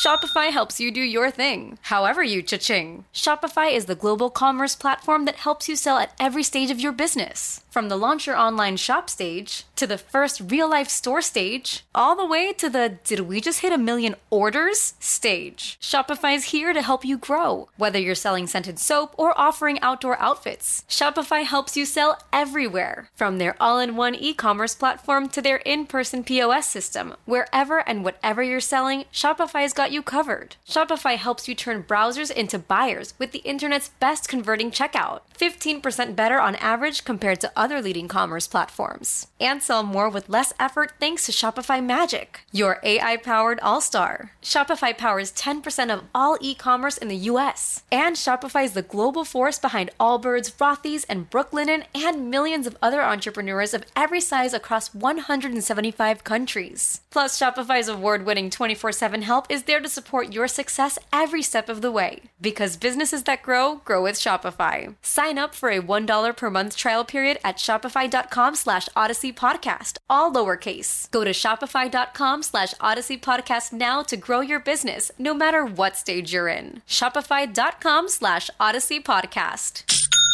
[SPEAKER 2] Shopify helps you do your thing, however you cha-ching. Shopify is the global commerce platform that helps you sell at every stage of your business. From the launch your online shop stage, to the first real-life store stage, all the way to the did we just hit 1 million orders stage. Shopify's here to help you grow. Whether you're selling scented soap or offering outdoor outfits, Shopify helps you sell everywhere. From their all-in-one e-commerce platform to their in-person POS system, wherever and whatever you're selling, Shopify's got you covered. Shopify helps you turn browsers into buyers with the internet's best converting checkout. 15% better on average compared to other leading commerce platforms. And sell more with less effort thanks to Shopify Magic, your AI-powered all-star. Shopify powers 10% of all e-commerce in the U.S. And Shopify is the global force behind Allbirds, Rothy's, and Brooklinen, and millions of other entrepreneurs of every size across 175 countries. Plus, Shopify's award-winning 24/7 help is there to support your success every step of the way. Because businesses that grow, grow with Shopify. Sign up for a $1 per month trial period at shopify.com/Odyssey Podcast, all lowercase. Go to shopify.com/Odyssey Podcast now to grow your business, no matter what stage you're in. Shopify.com/Odyssey Podcast.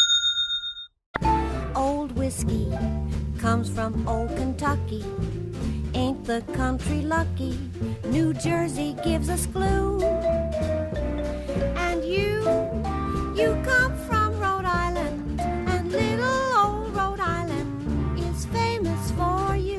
[SPEAKER 3] Old whiskey comes from old Kentucky. Ain't the country lucky? New Jersey gives us glue. And you come from Rhode Island, and little old Rhode Island is famous for you.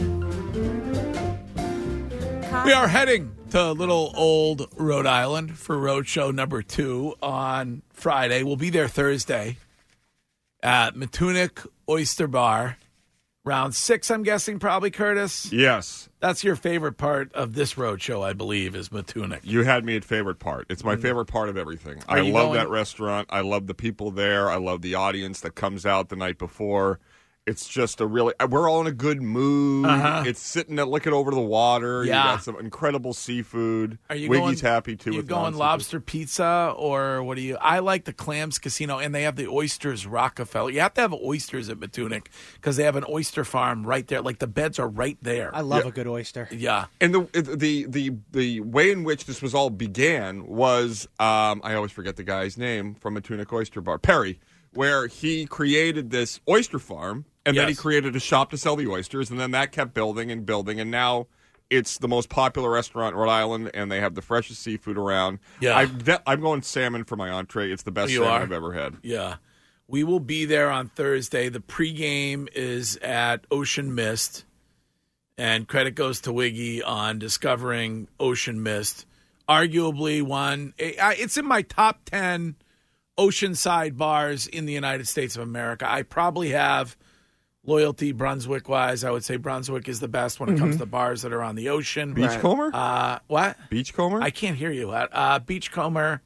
[SPEAKER 6] We are heading to little old Rhode Island for Roadshow number 2 on Friday. We'll be there Thursday at Matunic Oyster Bar. Round 6, I'm guessing, probably, Curtis?
[SPEAKER 12] Yes.
[SPEAKER 6] That's your favorite part of this roadshow, I believe, is Matunic.
[SPEAKER 12] You had me at favorite part. It's my favorite part of everything. I love that restaurant. I love the people there. I love the audience that comes out the night before. It's just we're all in a good mood. It's sitting there looking over the water.
[SPEAKER 6] Yeah.
[SPEAKER 12] You got some incredible seafood.
[SPEAKER 6] Are you
[SPEAKER 12] Wiggy's happy, too.
[SPEAKER 6] You going lobster pizza, or what do you? I like the Clams Casino, and they have the Oysters Rockefeller. You have to have oysters at Matunic because they have an oyster farm right there. Like, the beds are right there.
[SPEAKER 14] I love a good oyster.
[SPEAKER 6] Yeah.
[SPEAKER 12] And the way in which this was all began was, I always forget the guy's name from Matunic Oyster Bar, Perry, where he created this oyster farm. And then he created a shop to sell the oysters, and then that kept building and building, and now it's the most popular restaurant in Rhode Island, and they have the freshest seafood around.
[SPEAKER 6] Yeah.
[SPEAKER 12] I'm going salmon for my entree. It's the best salmon I've ever had.
[SPEAKER 6] Yeah. We will be there on Thursday. The pregame is at Ocean Mist, and credit goes to Wiggy on discovering Ocean Mist. Arguably it's in my top 10 oceanside bars in the United States of America. I probably have loyalty Brunswick-wise. I would say Brunswick is the best when it comes to bars that are on the ocean.
[SPEAKER 12] Beachcomber?
[SPEAKER 6] What?
[SPEAKER 12] Beachcomber?
[SPEAKER 6] I can't hear you. Beachcomber.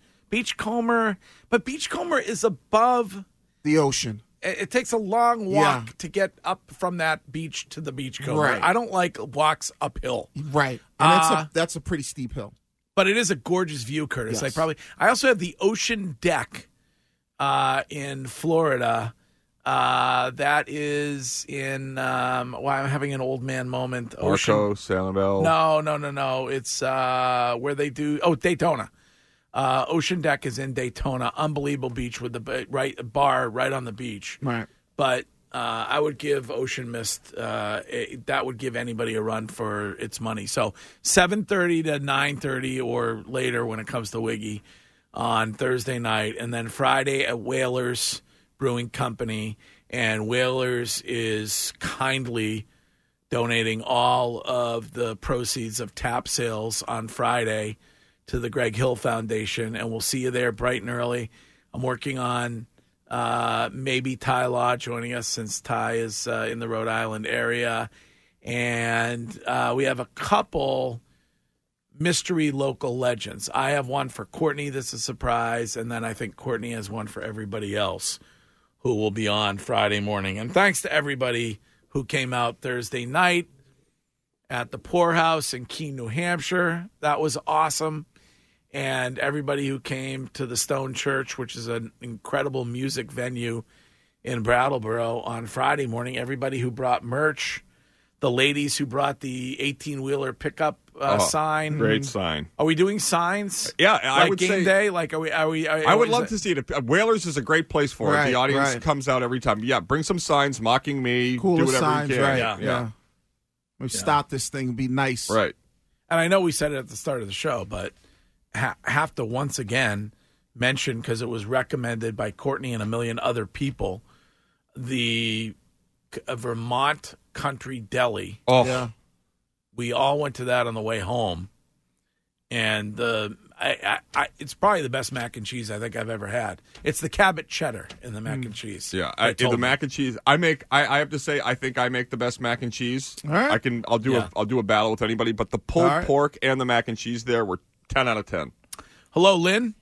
[SPEAKER 6] But Beachcomber is above
[SPEAKER 11] the ocean.
[SPEAKER 6] It takes a long walk to get up from that beach to the Beachcomber.
[SPEAKER 11] Right.
[SPEAKER 6] I don't like walks uphill.
[SPEAKER 11] Right. And that's a pretty steep hill.
[SPEAKER 6] But it is a gorgeous view, Curtis.
[SPEAKER 11] Yes.
[SPEAKER 6] I also have the Ocean Deck in Florida. That is in I'm having an old man moment.
[SPEAKER 12] Marco, Sanibel.
[SPEAKER 6] No. It's where they do Daytona. Ocean Deck is in Daytona. Unbelievable beach with the bar right on the beach.
[SPEAKER 11] Right.
[SPEAKER 6] But I would give Ocean Mist that would give anybody a run for its money. So 7:30 to 9:30 or later when it comes to Wiggy on Thursday night, and then Friday at Whalers Brewing Company, and Whalers is kindly donating all of the proceeds of tap sales on Friday to the Greg Hill Foundation, and we'll see you there bright and early. I'm working on maybe Ty Law joining us since Ty is in the Rhode Island area, and we have a couple mystery local legends. I have one for Courtney that's a surprise, and then I think Courtney has one for everybody else who will be on Friday morning. And thanks to everybody who came out Thursday night at the Poorhouse in Keene, New Hampshire. That was awesome. And everybody who came to the Stone Church, which is an incredible music venue in Brattleboro on Friday morning. Everybody who brought merch. the ladies who brought the 18-wheeler pickup sign.
[SPEAKER 12] Great sign.
[SPEAKER 6] Are we doing signs?
[SPEAKER 12] Yeah,
[SPEAKER 6] like
[SPEAKER 12] I would
[SPEAKER 6] game
[SPEAKER 12] say
[SPEAKER 6] day. Like, are we?
[SPEAKER 12] I would love to see it. Whalers is a great place for it. The audience comes out every time. Yeah, bring some signs, mocking me.
[SPEAKER 11] Cool
[SPEAKER 12] do whatever
[SPEAKER 11] signs,
[SPEAKER 12] you can.
[SPEAKER 11] right? Yeah. We start this thing, be nice,
[SPEAKER 12] right?
[SPEAKER 6] And I know we said it at the start of the show, but have to once again mention, because it was recommended by Courtney and a million other people, the Vermont Country Deli.
[SPEAKER 12] Oh, yeah.
[SPEAKER 6] We all went to that on the way home, and it's probably the best mac and cheese I think I've ever had. It's the Cabot cheddar in the mac and cheese.
[SPEAKER 12] Yeah, the mac and cheese. I have to say, I think I make the best mac and cheese.
[SPEAKER 11] All right.
[SPEAKER 12] I'll do a battle with anybody, but the pulled pork and the mac and cheese there were 10 out of 10.
[SPEAKER 6] Hello, Lynn.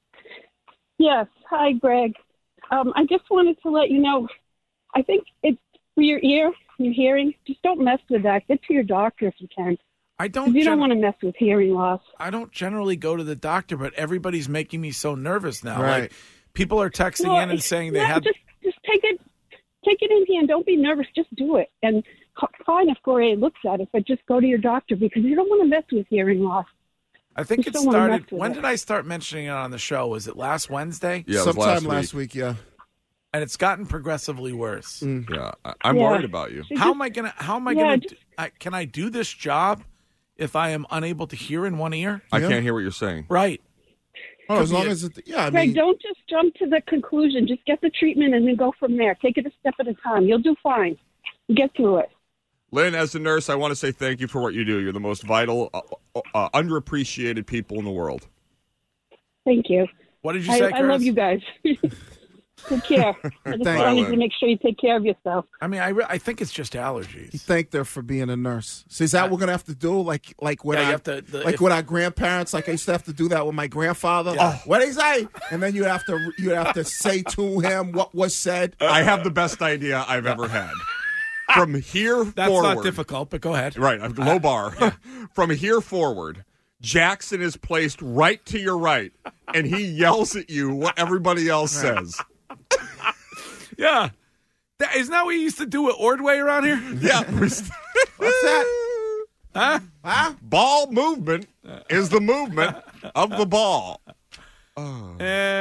[SPEAKER 7] Yes. Hi, Greg. I just wanted to let you know, I think it's for your ear, your hearing. Just don't mess with that. Get to your doctor if you can.
[SPEAKER 6] I don't.
[SPEAKER 7] You don't want to mess with hearing loss.
[SPEAKER 6] I don't generally go to the doctor, but everybody's making me so nervous now.
[SPEAKER 11] Right.
[SPEAKER 6] Like, people are texting in and saying they had.
[SPEAKER 7] Just take it in hand. Don't be nervous. Just do it. And fine if 4A looks at it, but just go to your doctor because you don't want to mess with hearing loss.
[SPEAKER 6] I think it started. When did I start mentioning it on the show? Was it last Wednesday?
[SPEAKER 12] Yeah,
[SPEAKER 11] sometime last week. Yeah.
[SPEAKER 6] And it's gotten progressively worse.
[SPEAKER 12] Yeah, I'm worried about you.
[SPEAKER 6] How am I gonna? Can I do this job if I am unable to hear in one ear?
[SPEAKER 12] I can't hear what you're saying.
[SPEAKER 6] Right.
[SPEAKER 11] Oh, as long as it. Yeah, I
[SPEAKER 7] Greg,
[SPEAKER 11] mean,
[SPEAKER 7] don't just jump to the conclusion. Just get the treatment and then go from there. Take it a step at a time. You'll do fine. Get through it.
[SPEAKER 12] Lynn, as a nurse, I want to say thank you for what you do. You're the most vital, underappreciated people in the world.
[SPEAKER 7] Thank you.
[SPEAKER 6] What did you say, Chris?
[SPEAKER 7] I love you guys. Take care. I just wanted you to make sure you take care of yourself.
[SPEAKER 6] I mean, I think it's just allergies.
[SPEAKER 11] You thanked her for being a nurse. So is that what we're gonna have to do? Like with our grandparents? Like I used to have to do that with my grandfather.
[SPEAKER 6] Yeah.
[SPEAKER 11] Oh, what did he say? And then you'd have to say to him what was said.
[SPEAKER 12] I have the best idea I've ever had. From here
[SPEAKER 6] That's
[SPEAKER 12] forward.
[SPEAKER 6] not difficult, but go ahead.
[SPEAKER 12] Right, I've low bar. Yeah. From here forward, Jackson is placed right to your right, and he yells at you what everybody else says.
[SPEAKER 6] Yeah. Isn't that what you used to do at Ordway around here?
[SPEAKER 12] Yeah.
[SPEAKER 11] What's that?
[SPEAKER 12] Huh? Ball movement is the movement of the ball.
[SPEAKER 6] All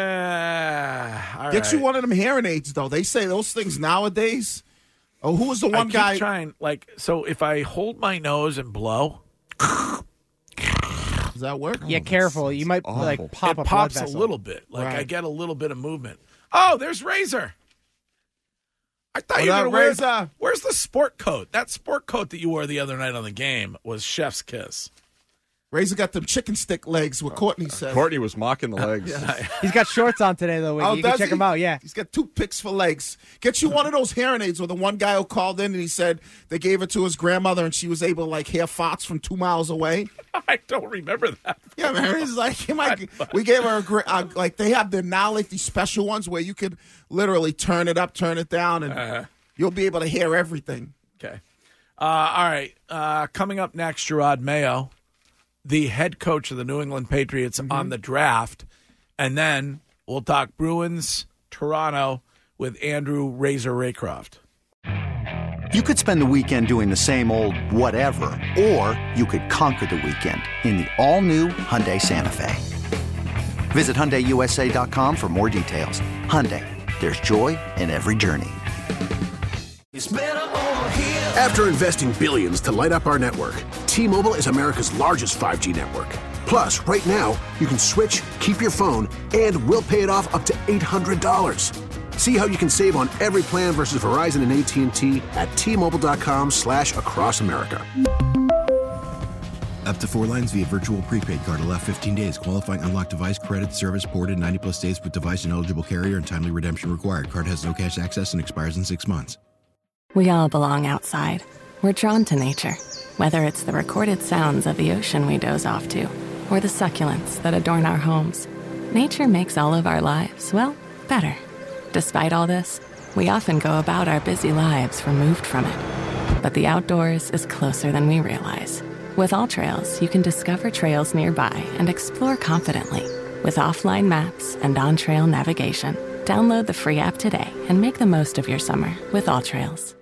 [SPEAKER 11] Get you one of them hearing aids, though. They say those things nowadays. Oh, who was the one guy?
[SPEAKER 6] Trying, so if I hold my nose and blow.
[SPEAKER 11] Does that work?
[SPEAKER 14] Yeah, careful. You might pop
[SPEAKER 6] it
[SPEAKER 14] a blood
[SPEAKER 6] pops a
[SPEAKER 14] vessel.
[SPEAKER 6] little bit. I get a little bit of movement. Oh, there's Razor. I thought you were going to wear Razor. Where's the sport coat? That sport coat that you wore the other night on the game was Chef's Kiss.
[SPEAKER 11] Razor got them chicken stick legs, what Courtney said.
[SPEAKER 12] Courtney was mocking the legs.
[SPEAKER 14] He's got shorts on today, though, Wiggy. You can check him out, yeah.
[SPEAKER 11] He's got toothpicks for legs. Get you one of those hearing aids where the one guy who called in and he said they gave it to his grandmother and she was able to, hear farts from 2 miles away.
[SPEAKER 6] I don't remember that.
[SPEAKER 11] Yeah, man. It's we gave her they have these special ones where you could literally turn it up, turn it down, and you'll be able to hear everything.
[SPEAKER 6] Okay. All right. Coming up next, Gerard Mayo, the head coach of the New England Patriots on the draft. And then we'll talk Bruins, Toronto with Andrew Razor Raycroft.
[SPEAKER 1] You could spend the weekend doing the same old whatever, or you could conquer the weekend in the all-new Hyundai Santa Fe. Visit HyundaiUSA.com for more details. Hyundai, there's joy in every journey.
[SPEAKER 20] After investing billions to light up our network, T-Mobile is America's largest 5G network. Plus, right now, you can switch, keep your phone, and we'll pay it off up to $800. See how you can save on every plan versus Verizon and AT&T at T-Mobile.com/across America.
[SPEAKER 21] Up to 4 lines via virtual prepaid card. Allow 15 days. Qualifying unlocked device credit service ported 90+ days with device and eligible carrier and timely redemption required. Card has no cash access and expires in 6 months.
[SPEAKER 17] We all belong outside. We're drawn to nature, whether it's the recorded sounds of the ocean we doze off to, or the succulents that adorn our homes. Nature makes all of our lives, well, better. Despite all this, we often go about our busy lives removed from it. But the outdoors is closer than we realize. With AllTrails, you can discover trails nearby and explore confidently. With offline maps and on-trail navigation, download the free app today and make the most of your summer with AllTrails.